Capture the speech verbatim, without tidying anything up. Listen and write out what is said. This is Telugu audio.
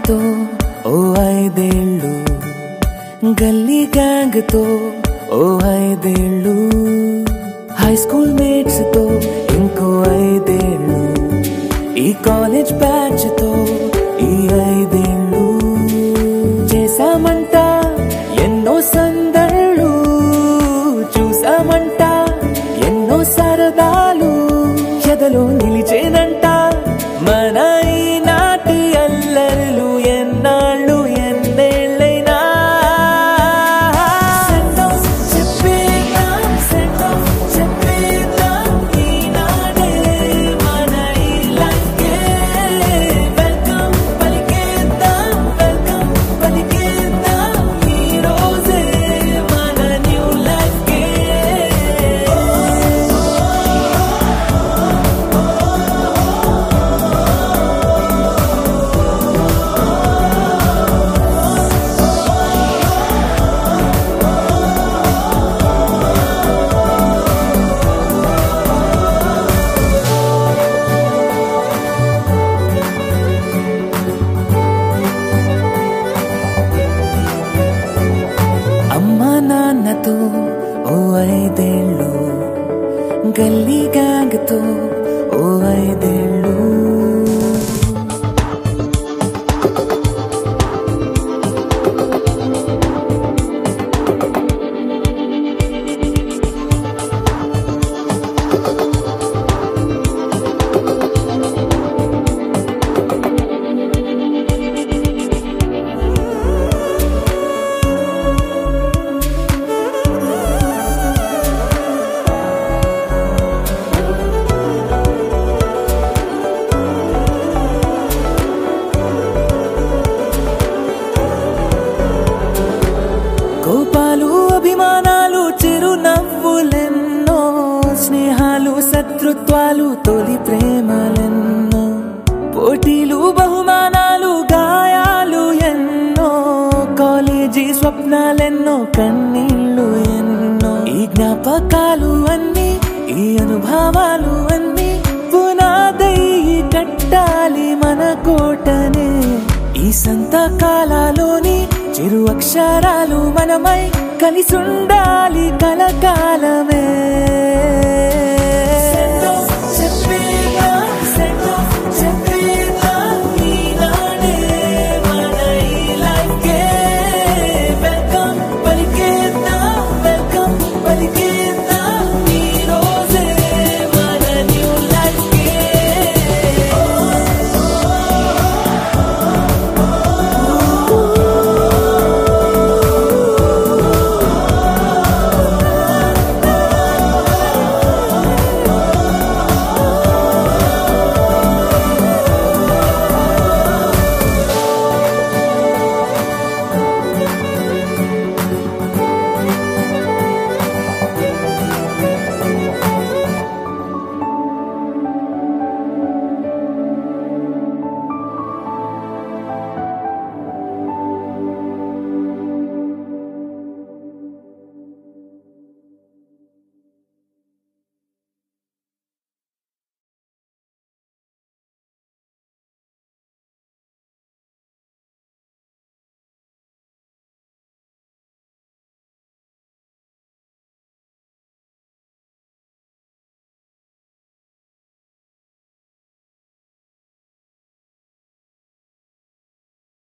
తో ఓ ఐదేళ్ళు, గల్లీ గ్యాంగ్ తో ఓ ఐదేళ్ళు, హై స్కూల్ మేట్స్ తో ఇంకో ఐదేళ్ళు, ఈ కాలేజ్ బ్యాచ్ తో ఈ ఐదేళ్ళు, చేశామంట ఎన్నో సందళ్ళు, చూసామంట ఎన్నో సరదాలు, ఎదలో నిలిచేనంట మన ఈనాటి అల్లర్లు ఎన్నాళ్ళు ఎన్నేళ్ళైనా. చెప్పేద్దాం సెండ్ చెప్పేద్దాం ఈనాడే మన ఈ లైఫ్కే వెల్కమ్ పలికేద్దాం, వెల్కమ్ పలికేద్దాం ఈ రోజే మన న్యూ లైఫ్కే. అమ్మా నాన్నతో ఓ ఐదేళ్ళు, గల్లీ గ్యాంగ్ తో ఓ ఐదేళ్ళు. కోపాలు అభిమానాలు చిరునవ్వులెన్నో, స్నేహాలు శత్రుత్వాలు తొలి ప్రేమలెన్నో, పోటీలు బహుమానాలు గాయాలు ఎన్నో, కాలేజీ స్వప్నాలెన్నో కన్నీళ్ళు ఎన్నో, ఈ జ్ఞాపకాలు అన్నీ ఈ అనుభవాలు అన్నీ పునాదై కట్టాలి మన కోటనే. ఈ సంతకాలలోని చిరు అక్షరాలు మనమై కలిసుండాలి కలకాలమే.